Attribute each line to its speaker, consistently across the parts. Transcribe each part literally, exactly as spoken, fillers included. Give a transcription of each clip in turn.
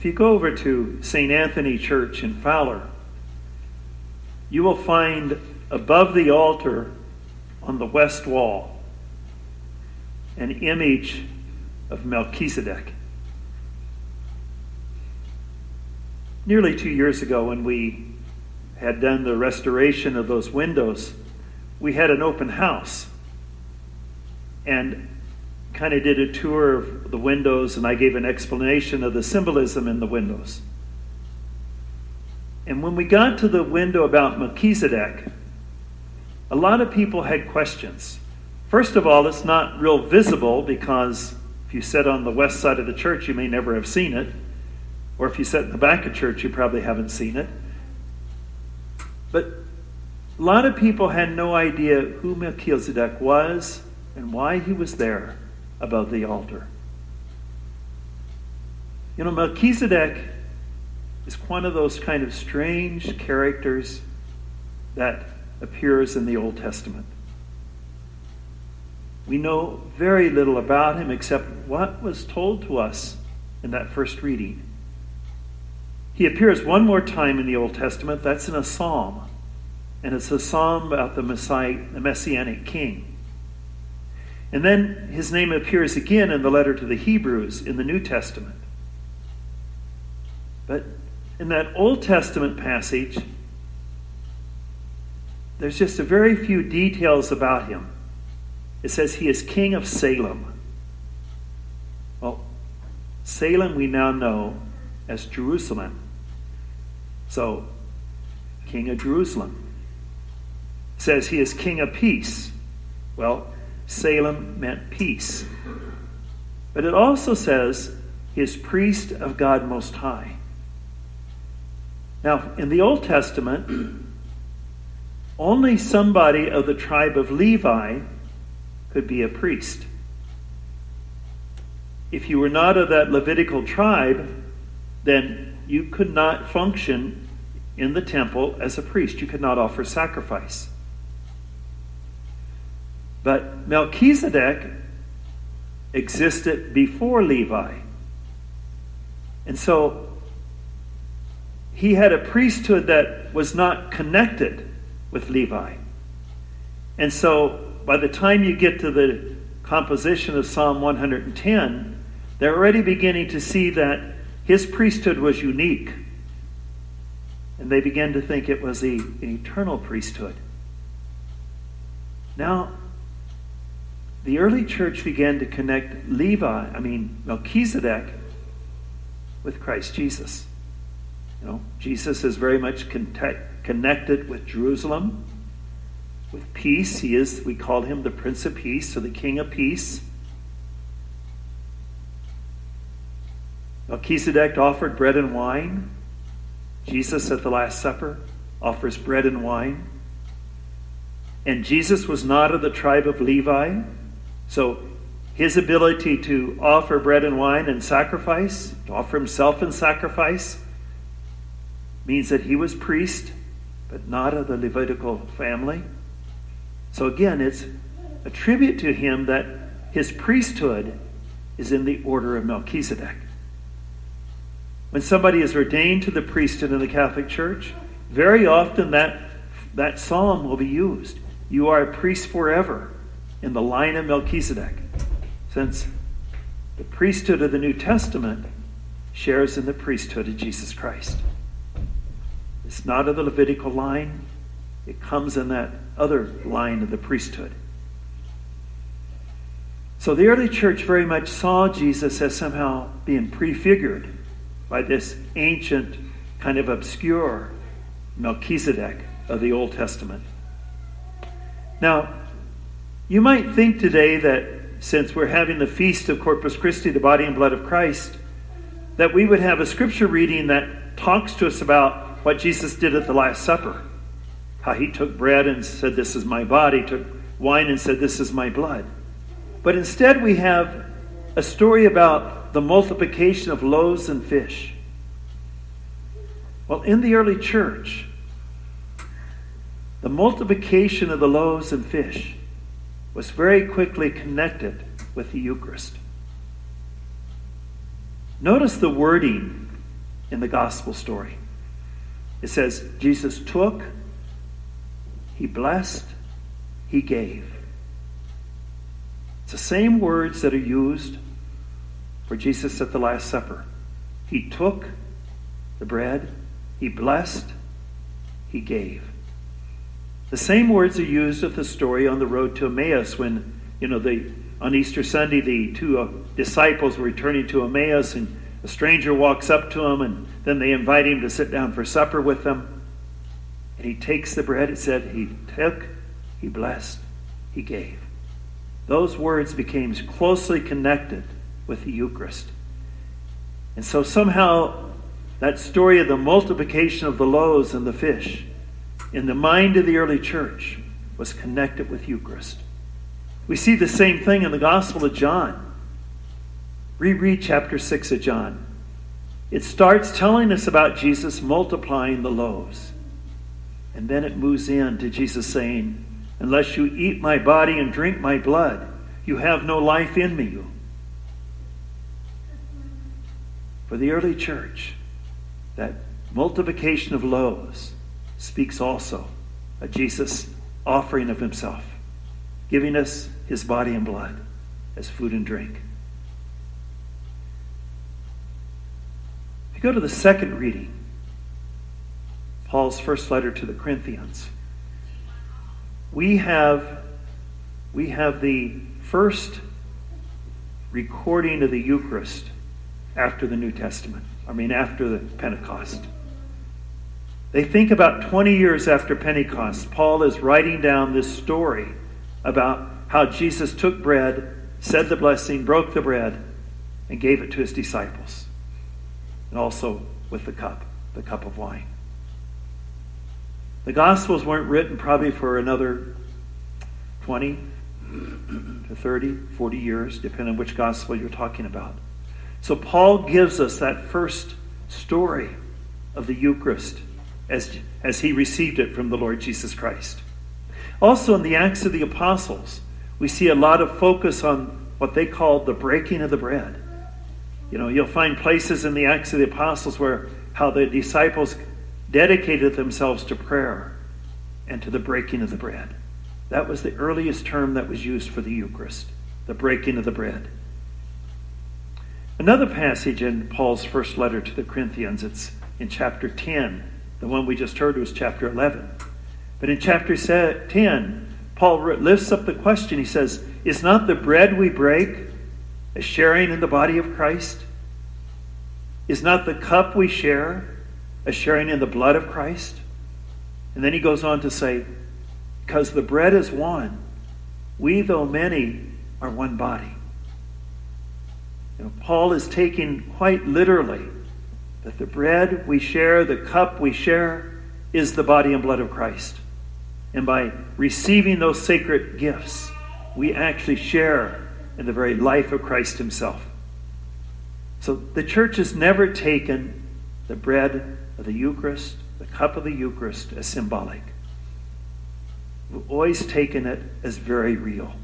Speaker 1: If you go over to Saint Anthony Church in Fowler, you will find above the altar on the west wall an image of Melchizedek. Nearly two years ago, when we had done the restoration of those windows, we had an open house and kind of did a tour of the windows, and I gave an explanation of the symbolism in the windows. And when we got to the window about Melchizedek, a lot of people had questions. First of all, it's not real visible, because if you sit on the west side of the church, you may never have seen it. Or if you sit in the back of church, you probably haven't seen it. But a lot of people had no idea who Melchizedek was and why he was there above the altar. You know, Melchizedek is one of those kind of strange characters that appears in the Old Testament. We know very little about him except what was told to us in that first reading. He appears one more time in the Old Testament. That's in a psalm. And it's a psalm about the Messiah, the Messianic king. And then his name appears again in the letter to the Hebrews in the New Testament. But in that Old Testament passage, there's just a very few details about him. It says he is king of Salem. Well, Salem we now know as Jerusalem. So, king of Jerusalem. It says he is king of peace. Well, Salem meant peace. But it also says he is priest of God Most High. Now, in the Old Testament, only somebody of the tribe of Levi could be a priest. If you were not of that Levitical tribe, then you could not function in the temple as a priest. You could not offer sacrifice. But Melchizedek existed before Levi. And so he had a priesthood that was not connected with Levi. And so by the time you get to the composition of Psalm one hundred ten, they're already beginning to see that his priesthood was unique. And they began to think it was a, an eternal priesthood. Now, the early church began to connect Levi, I mean Melchizedek, with Christ Jesus. You know, Jesus is very much contact, connected with Jerusalem, with peace. He is, we call him the Prince of Peace, or the King of Peace. Melchizedek offered bread and wine. Jesus at the Last Supper offers bread and wine. And Jesus was not of the tribe of Levi, so his ability to offer bread and wine and sacrifice, to offer himself in sacrifice, means that he was priest, but not of the Levitical family. So again, it's a tribute to him that his priesthood is in the order of Melchizedek. When somebody is ordained to the priesthood in the Catholic Church, very often that, that psalm will be used. You are a priest forever in the line of Melchizedek, since the priesthood of the New Testament shares in the priesthood of Jesus Christ. It's not of the Levitical line. It comes in that other line of the priesthood. So the early church very much saw Jesus as somehow being prefigured by this ancient, kind of obscure Melchizedek of the Old Testament. Now, you might think today that since we're having the feast of Corpus Christi, the body and blood of Christ, that we would have a scripture reading that talks to us about what Jesus did at the Last Supper. How he took bread and said, "This is my body," took wine and said, "This is my blood." But instead we have a story about the multiplication of loaves and fish. Well, in the early church, the multiplication of the loaves and fish was very quickly connected with the Eucharist. Notice the wording in the gospel story. It says, Jesus took, he blessed, he gave. It's the same words that are used for Jesus at the Last Supper. He took the bread, he blessed, he gave. The same words are used at the story on the road to Emmaus when, you know, the on Easter Sunday, the two uh, disciples were returning to Emmaus, and a stranger walks up to him, and then they invite him to sit down for supper with them. And he takes the bread. It said he took, he blessed, he gave. Those words became closely connected with the Eucharist. And so somehow that story of the multiplication of the loaves and the fish in the mind of the early church was connected with Eucharist. We see the same thing in the Gospel of John. Reread chapter six of John. It starts telling us about Jesus multiplying the loaves. And then it moves in to Jesus saying, unless you eat my body and drink my blood, you have no life in me. For the early church, that multiplication of loaves speaks also of Jesus' offering of himself, giving us his body and blood as food and drink. If you go to the second reading, Paul's first letter to the Corinthians, we have, we have the first recording of the Eucharist after the New Testament. I mean, after the Pentecost. They think about twenty years after Pentecost, Paul is writing down this story about how Jesus took bread, said the blessing, broke the bread, and gave it to his disciples. And also with the cup, the cup of wine. The Gospels weren't written probably for another twenty to thirty, forty years, depending on which Gospel you're talking about. So Paul gives us that first story of the Eucharist as, as he received it from the Lord Jesus Christ. Also in the Acts of the Apostles, we see a lot of focus on what they called the breaking of the bread. You know, you'll find places in the Acts of the Apostles where how the disciples dedicated themselves to prayer and to the breaking of the bread. That was the earliest term that was used for the Eucharist, the breaking of the bread. Another passage in Paul's first letter to the Corinthians, it's in chapter ten. The one we just heard was chapter eleven. But in chapter ten, Paul lifts up the question. He says, is not the bread we break a sharing in the body of Christ? Is not the cup we share a sharing in the blood of Christ? And then he goes on to say, because the bread is one, we, though many, are one body. You know, Paul is taking quite literally that the bread we share, the cup we share, is the body and blood of Christ. And by receiving those sacred gifts, we actually share in the very life of Christ himself. So the church has never taken the bread of the Eucharist, the cup of the Eucharist, as symbolic. We've always taken it as very real.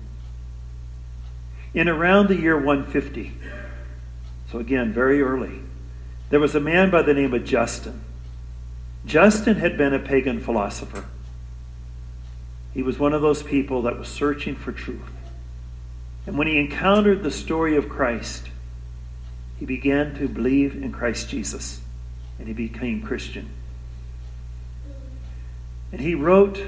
Speaker 1: In around the year one fifty, so again, very early, there was a man by the name of Justin. Justin had been a pagan philosopher. He was one of those people that was searching for truth. And when he encountered the story of Christ, he began to believe in Christ Jesus, and he became Christian. And he wrote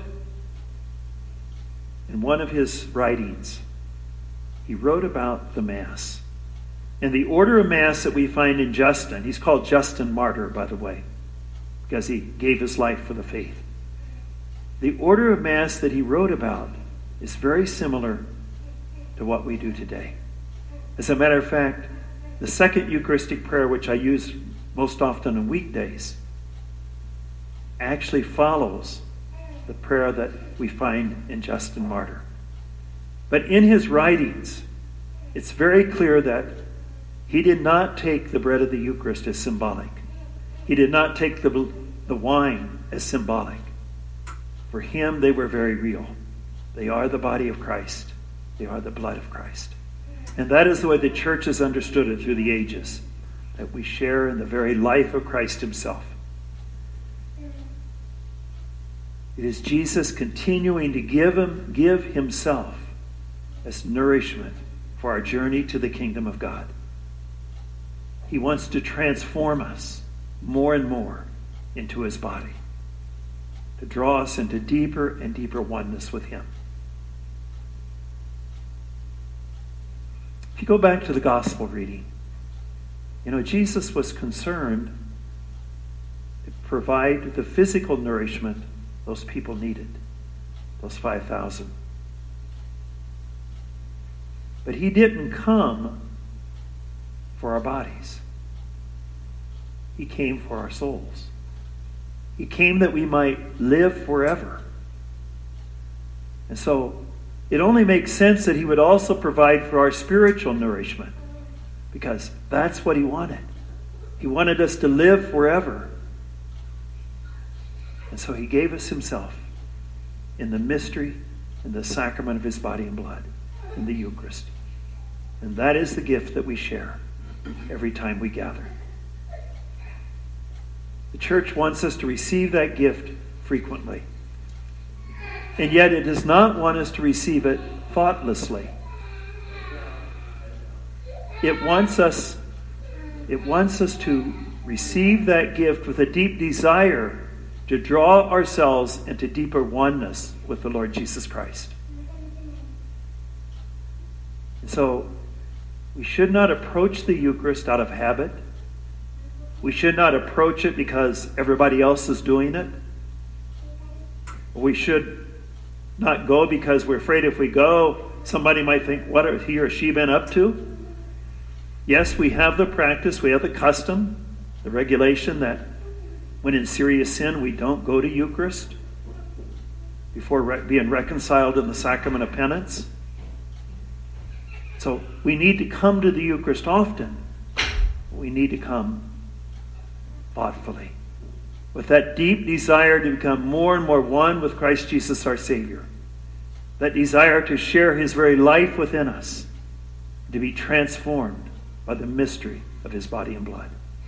Speaker 1: in one of his writings, he wrote about the Mass. And the order of Mass that we find in Justin, he's called Justin Martyr, by the way, because he gave his life for the faith. The order of Mass that he wrote about is very similar to what we do today. As a matter of fact, the second Eucharistic prayer, which I use most often on weekdays, actually follows the prayer that we find in Justin Martyr. But in his writings, it's very clear that he did not take the bread of the Eucharist as symbolic. He did not take the, the wine as symbolic. For him, they were very real. They are the body of Christ. They are the blood of Christ. And that is the way the church has understood it through the ages. that we share in the very life of Christ himself. It is Jesus continuing to give him, give himself as nourishment for our journey to the kingdom of God. He wants to transform us more and more into his body, to draw us into deeper and deeper oneness with him. If you go back to the gospel reading, you know, Jesus was concerned to provide the physical nourishment those people needed, those five thousand. But he didn't come for our bodies. He came for our souls. He came that we might live forever. And so it only makes sense that he would also provide for our spiritual nourishment, because that's what he wanted. He wanted us to live forever. And so he gave us himself in the mystery and the sacrament of his body and blood, in the Eucharist. And that is the gift that we share every time we gather. The church wants us to receive that gift frequently. And yet it does not want us to receive it thoughtlessly. It wants us, it wants us to receive that gift with a deep desire to draw ourselves into deeper oneness with the Lord Jesus Christ. And so we should not approach the Eucharist out of habit. We should not approach it because everybody else is doing it. We should not go because we're afraid if we go, somebody might think, what have he or she been up to? Yes, we have the practice, we have the custom, the regulation that when in serious sin, we don't go to Eucharist before re- being reconciled in the sacrament of penance. So we need to come to the Eucharist often. We need to come thoughtfully, with that deep desire to become more and more one with Christ Jesus our Savior. That desire to share his very life within us, to be transformed by the mystery of his body and blood.